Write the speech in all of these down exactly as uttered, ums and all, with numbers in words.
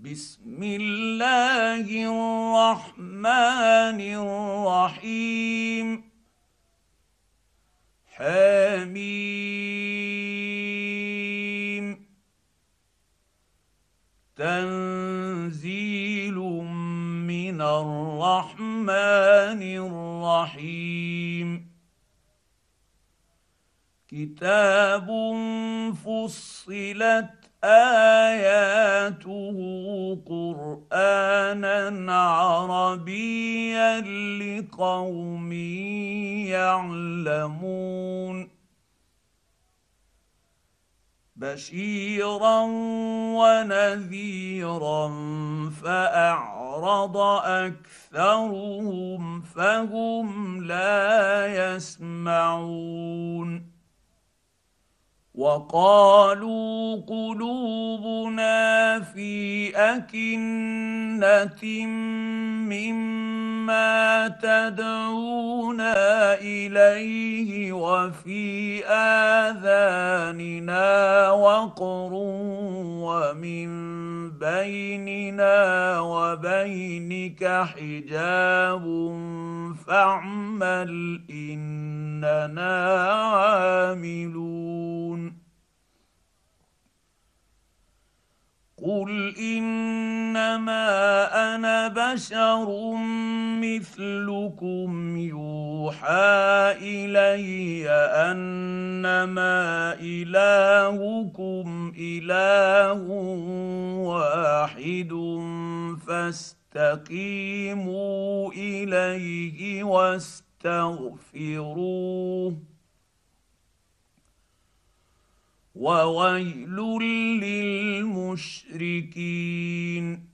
بسم الله الرحمن الرحيم حميم تنزيل من الرحمن الرحيم كتاب فصلت اياته قرانا عربيا لقوم يعلمون بشيرا ونذيرا فاعرض اكثرهم فهم لا يسمعون وقالوا قلوبنا في أكنة مما تدعونا إليه وفي آذاننا وقر ومن بيننا وبينك حجاب فاعمل إننا عاملون قل انما انا بشر مثلكم يوحى الي انما الهكم اله واحد فاستقيموا اليه واستغفروه وويل للمشركين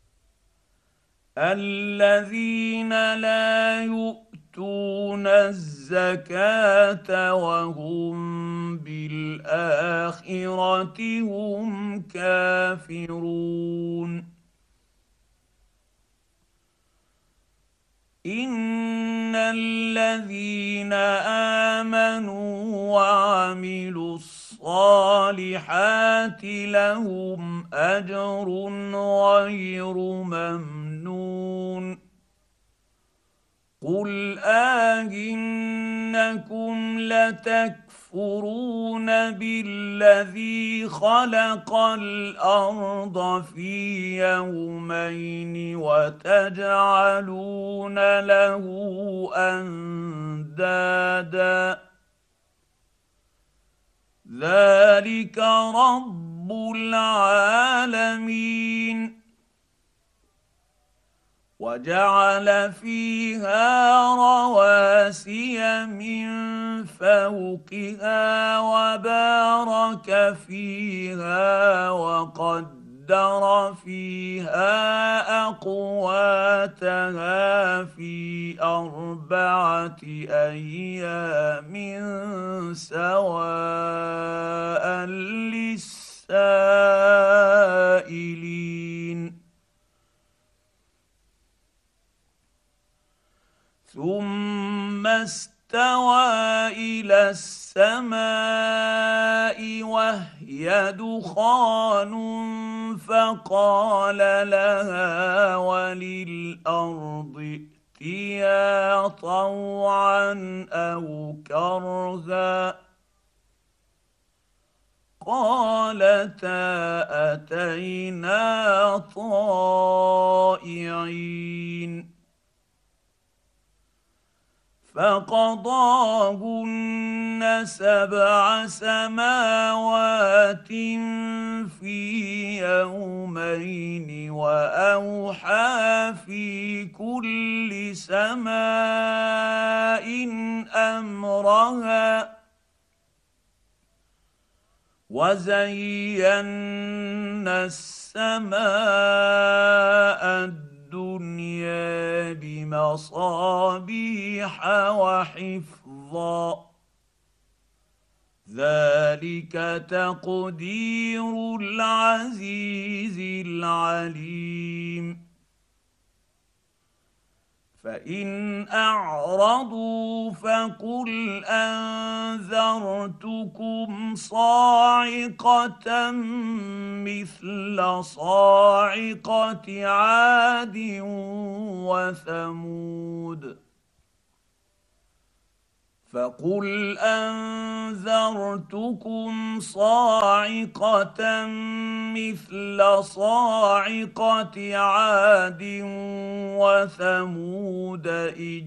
الذين لا يؤتون الزكاه وهم بالاخره هم كافرون ان الذين امنوا وعملوا الصالحات لهم اجر غير ممنون قل آنكم لتكفرون بالذي خلق الارض في يومين وتجعلون له اندادا ذلك رب العالمين وجعل فيها رواسي من فوقها وبارك فيها وقدر فيها اقواتها في اربعه ايام سواء للسائلين ثم استوى الى السماء وهي دخان فقال لها وللارض ائتيا طوعا او كرها قالتا اتينا طائعين فقضاهن سبع سماوات في يومين واوحى في كل سماء امرها وزينا السماء الدنيا بمصابيح وحفظا ذلك تقدير العزيز العليم فان اعرضوا فقل انذرتكم صاعقه مثل صاعقه عاد وثمود فقل انذرتكم صاعقه مثل صاعقه عاد وثمود اذ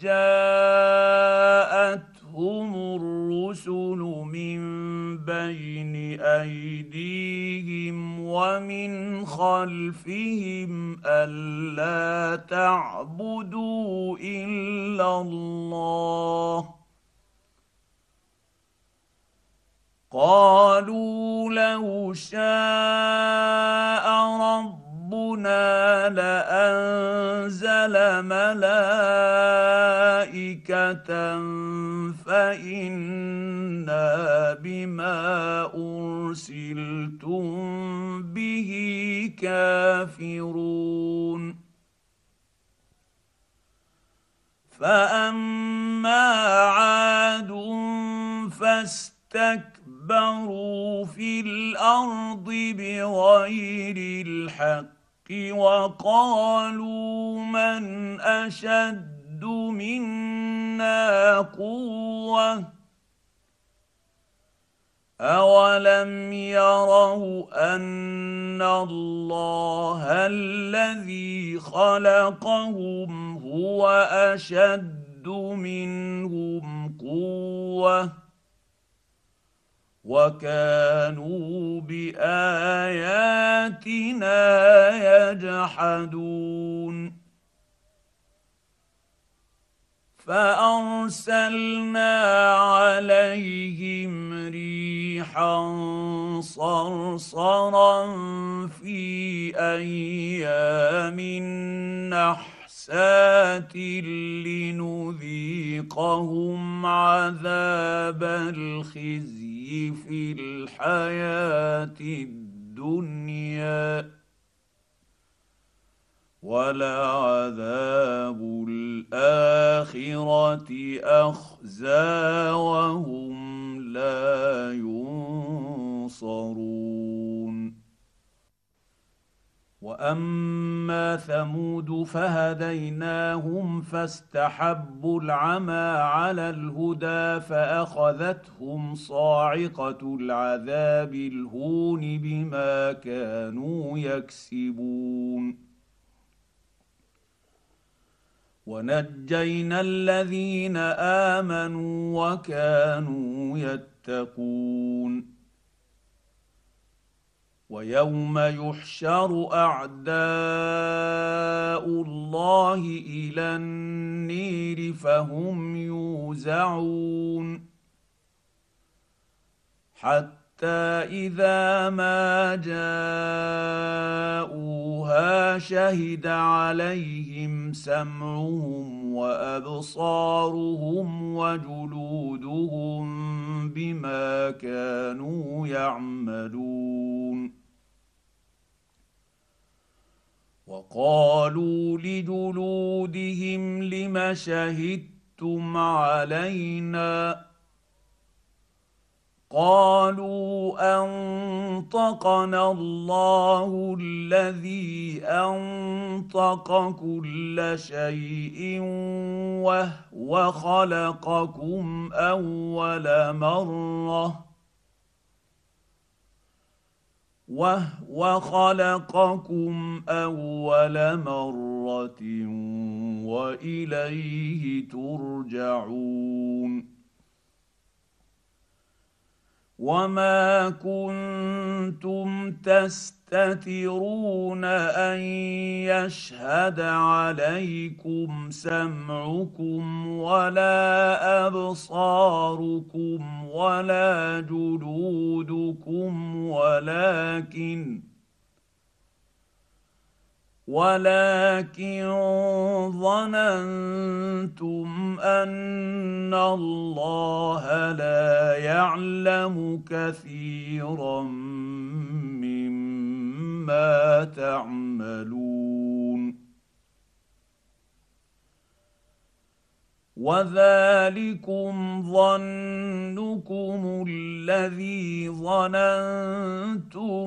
جاءتهم الرسل من بين ايديهم ومن خلفهم الا تعبدوا الا الله قالوا لو شاء ربنا لأنزل ملائكة فإنا بما أرسلتم به كافرون فأما عاد فاستكبروا في الأرض بغير الحق وقالوا من أشد منا قوة أولم يروا أن الله الذي خلقهم هو أشد منهم قوة وكانوا بآياتنا يجحدون فأرسلنا عليهم ريحا صرصرا في أيام نحسات لنذيقهم عذاب الخزي في الحياة الدنيا ولعذاب الآخرة أخزى وهم لا ينصرون وأما ثمود فهديناهم فاستحبوا العمى على الهدى فأخذتهم صاعقة العذاب الهون بما كانوا يكسبون ونجينا الذين آمنوا وكانوا يتقون ويوم يحشر أعداء الله إلى النير فهم يوزعون حتى إذا ما جاءوها شهد عليهم سمعهم وأبصارهم وجلودهم بما كانوا يعملون وقالوا لجلودهم لم شهدتم علينا قالوا أنطقنا الله الذي أنطق كل شيء وهو خلقكم أول مرة وهو خلقكم أول مرة وإليه ترجعون وما كنتم تستترون أن يشهد عليكم سمعكم ولا أبصاركم ولا جلودكم ولكن ولكن ظننتم أن الله لا يعلم كثيرا مما تعملون وذلكم ظنكم الذي ظننتم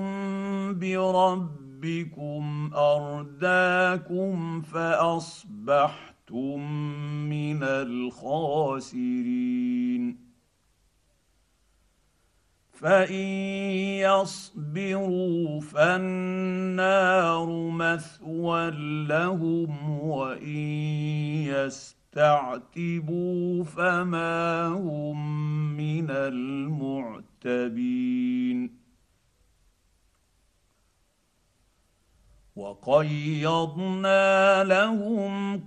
بربكم أرداكم فأصبحتم من الخاسرين فإن يصبروا فالنار مثوى لهم وإن يستعتبوا فما هم من المعتبين وقيضنا لهم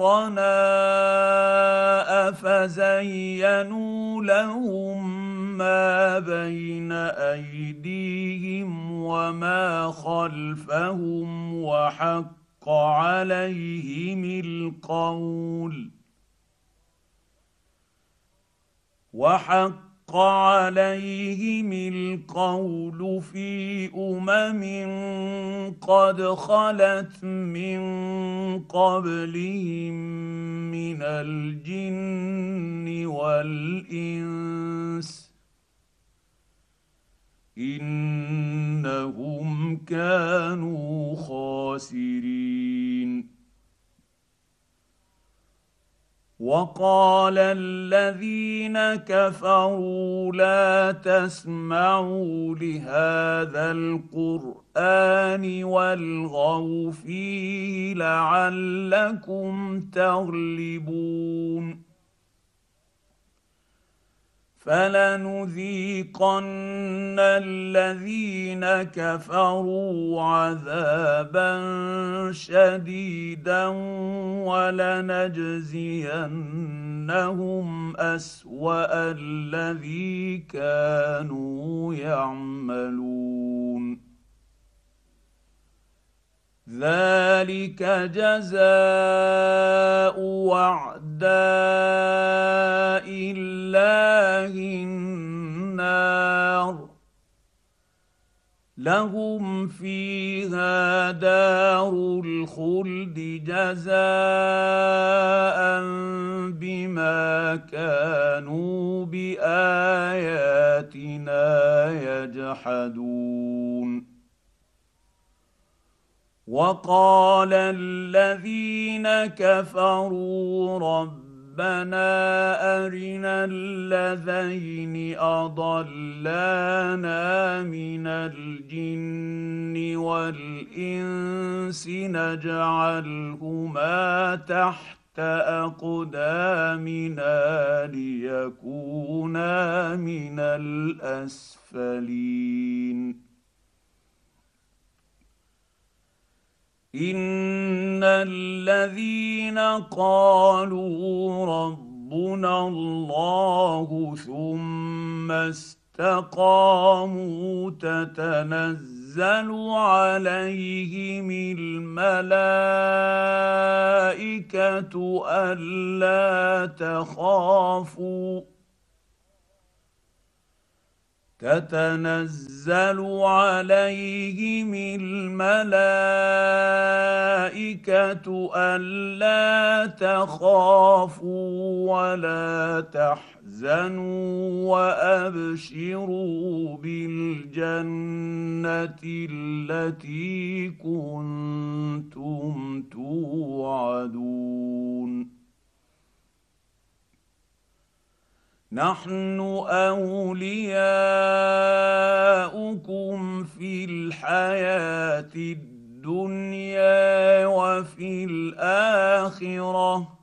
قرناء فزينوا لهم ما بين أيديهم وما خلفهم وحق عليهم القول وحق عليهم القول في أمم قد خلت من قبلهم من الجن والإنس إنهم كانوا خاسرين وقال الذين كفروا لا تسمعوا لهذا القرآن والغوا فيه لعلكم تغلبون فلنذيقن الذين كفروا عذابا شديدا ولنجزينهم أسوأ الذي كانوا يعملون ذلك جزاء أعداء الله النار لهم فيها دار الخلد جزاء بما كانوا بآياتنا يجحدون وقال الذين كفروا ربنا أرنا الذين أضلانا من الجن والإنس نجعلهما تحت أقدامنا ليكونا من الأسفلين إن الذين قالوا ربنا الله ثم استقاموا تتنزل عليهم الملائكة ألا تخافوا تتنزل عليهم الملائكة ألا تخافوا ولا تحزنوا وأبشروا بالجنة التي كنتم توعدون نحن أولياؤكم في الحياة الدنيا وفي الآخرة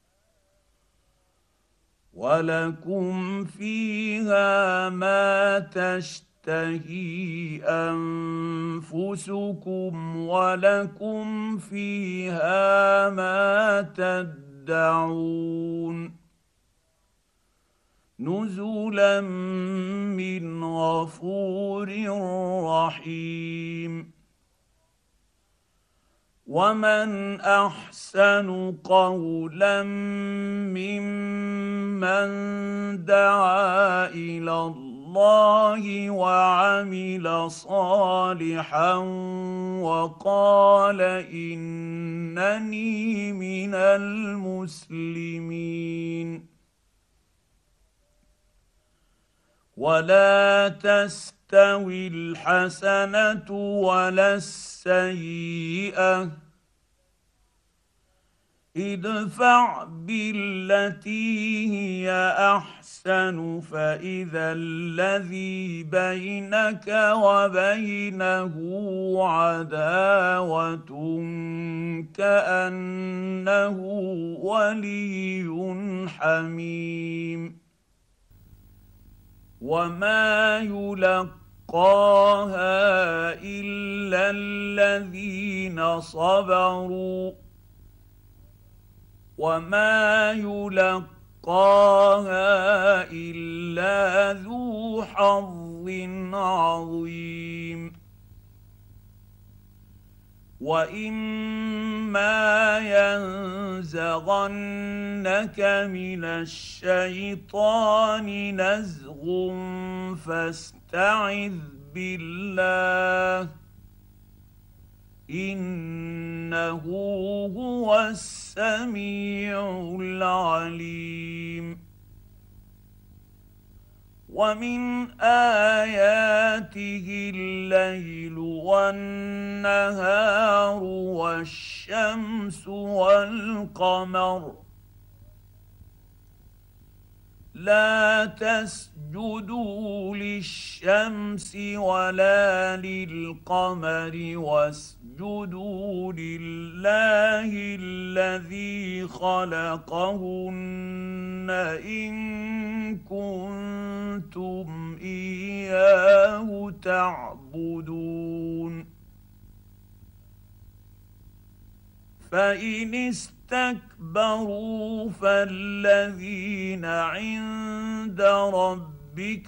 ولكم فيها ما تشتهي أنفسكم ولكم فيها ما تدعون نزلا من غفور رحيم ومن أحسن قولا ممن دعا إلى الله الله وعمل صالحا وقال إنني من المسلمين ولا تستوي الحسنة ولا السيئة ادفع بالتي هي احسن فاذا الذي بينك وبينه عداوه كانه ولي حميم وما يلقاها الا الذين صبروا وما يلقاها الا ذو حظ عظيم واما ينزغنك من الشيطان نزغ فاستعذ بالله انه هو السميع العليم ومن اياته الليل والنهار والشمس والقمر لا تسجدوا للشمس ولا للقمر واسجدوا لله الذي خلقهن إن كنتم إياه تعبدون فإن استكبروا فالذين عند ربك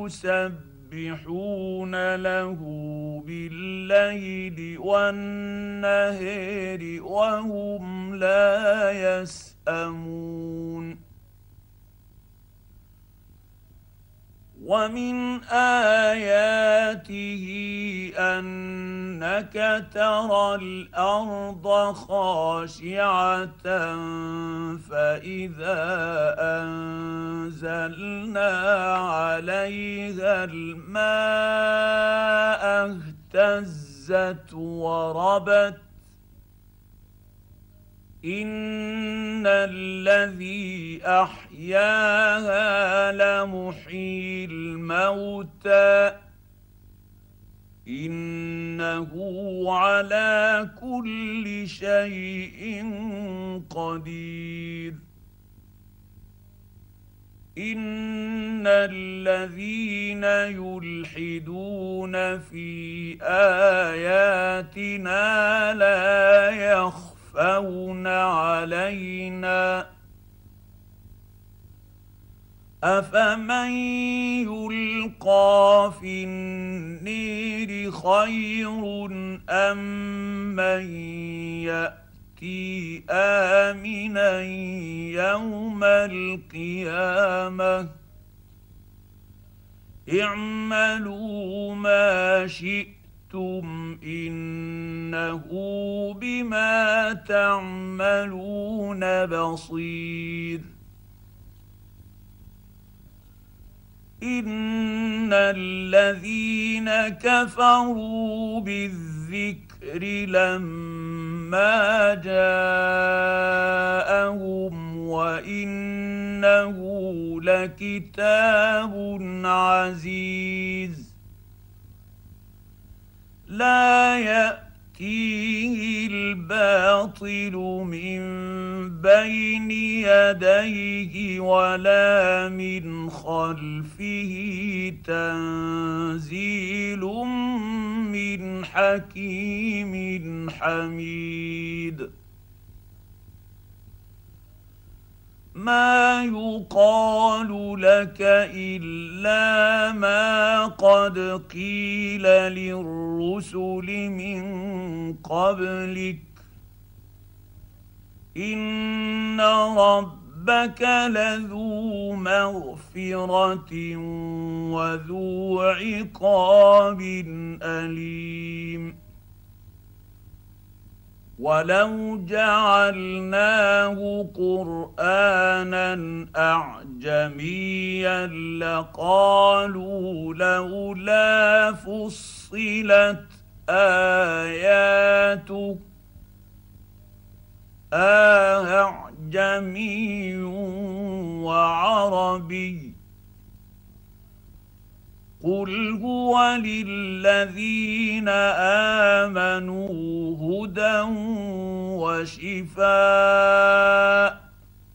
يسبحون له بالليل والنهار وهم لا يسأمون ومن آياته أنك ترى الأرض خاشعة فإذا أنزلنا عليها الماء اهتزت وربت إن الذي أحياها لمحيي الموتى إنه على كل شيء قدير إن الذين يلحدون في آياتنا لا يخفون يخفون علينا أفمن يلقى في النير خير أم من يأتي آمنا يوم القيامة اعملوا ما شئتم إنه بما تعملون بصير إن الذين كفروا بالذكر لما جاءهم وإنه لكتاب عزيز لا يأتيه الباطل من بين يديه ولا من خلفه تنزيل من حكيم حميد ما يقال لك إلا ما قد قيل للرسل من قبلك إن ربك ربك لذو مغفرة وذو عقاب أليم ولو جعلناه قرآنا أعجميا لقالوا لولا فصلت آياته أعجمي وعربي قل هو للذين آمنوا هدى وشفاء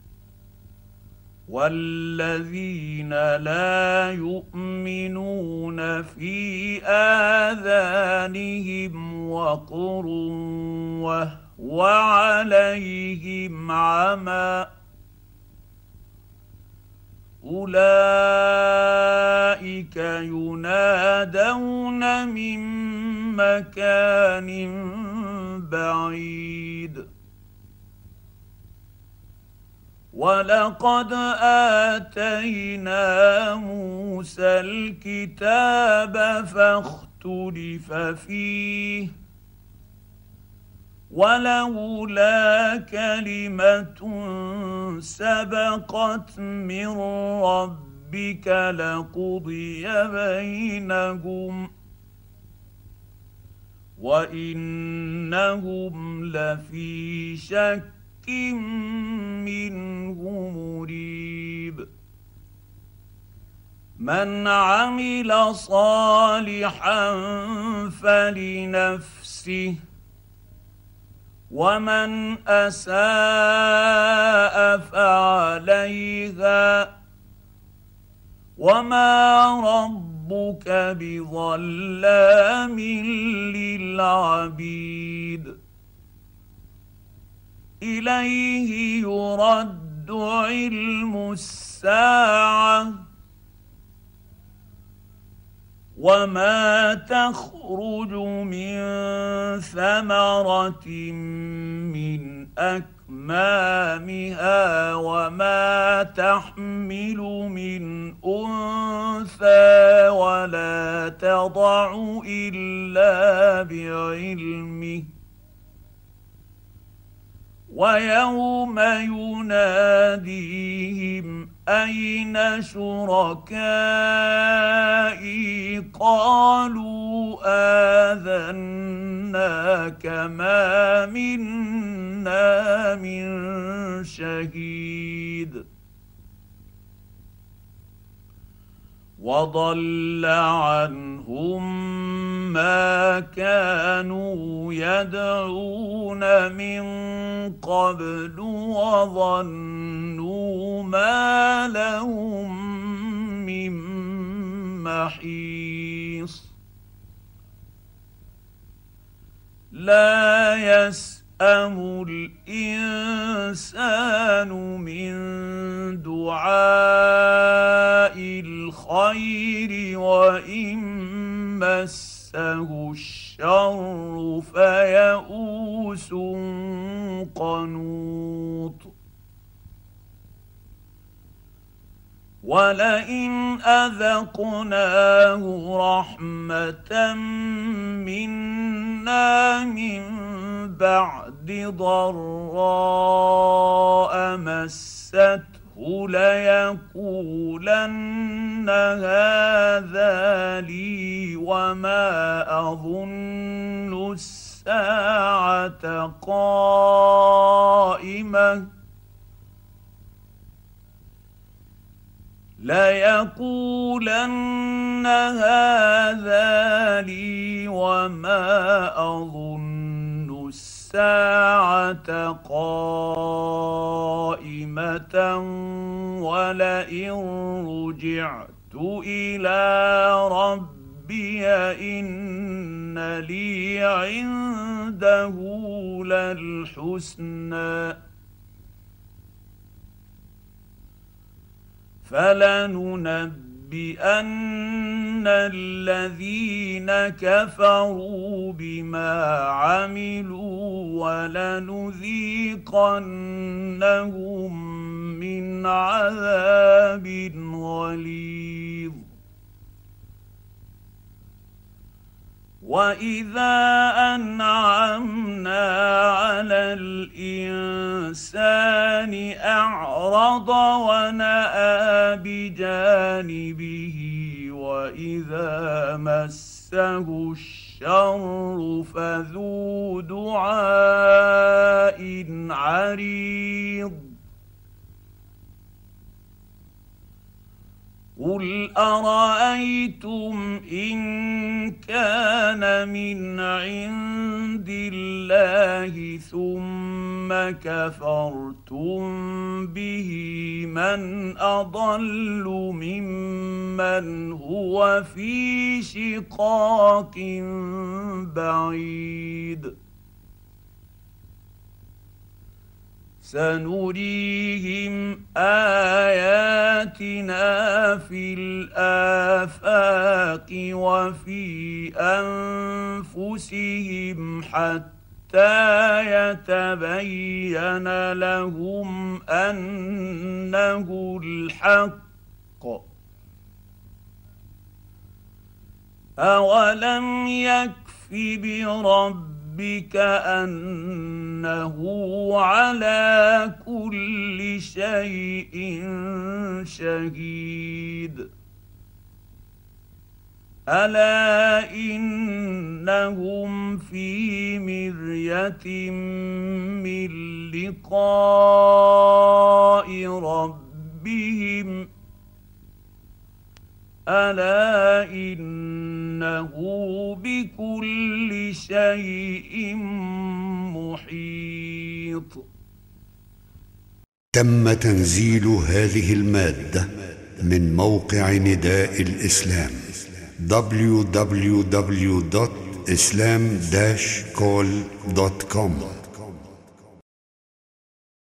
والذين لا يؤمنون في آذانهم وقر وهو عليهم عمى أولئك ينادون من مكان بعيد ولقد آتينا موسى الكتاب فاختلف فيه ولولا كلمة سبقت من ربك لقضي بينهم وإنهم لفي شك منه مريب من عمل صالحا فلنفسه ومن أساء فعليها وما ربك بظلام للعبيد إليه يرد علم الساعة وما تخرج من ثمرة من أكمامها وما تحمل من أنثى ولا تضع إلا بعلمه ويوم يناديهم أين شركائي قالوا آذناك ما منا من شهيد وضل عنهم ما كانوا يدعون من قبل وظنوا ما لهم من محيص لا يسأم الإنسان من دعاء الخير وإن مسه الشر فيئوس قنوط ولئن أذقناه رحمة منا من بعد ضراء مسته ليقولن هذا لي وما أظن الساعة قائمة ليقولن هذا لي وما أظن الساعة قائمة ولئن رجعت إلى ربي إن لي عنده للحسنى فلننبئن الذين كفروا بما عملوا ولنذيقنهم من عذاب غليظ. واذا انعمنا على الانسان اعرض ونأى بجانبه واذا مسه الشر فذو دعاء عريض. قل ارايتم ان كان من عند الله ثم كفرتم به من اضل ممن هو في شقاق بعيد. سنريهم آياتنا في الآفاق وفي أنفسهم حتى يتبين لهم أنه الحق. أولم يكف بربك بك أنه على كل شيء شهيد. ألا إنهم في مرية من لقاء ربهم ألا إنه بكل شيء محيط. تم تنزيل هذه المادة من موقع نداء الإسلام دبليو دبليو دبليو دوت إسلام داش كول دوت كوم.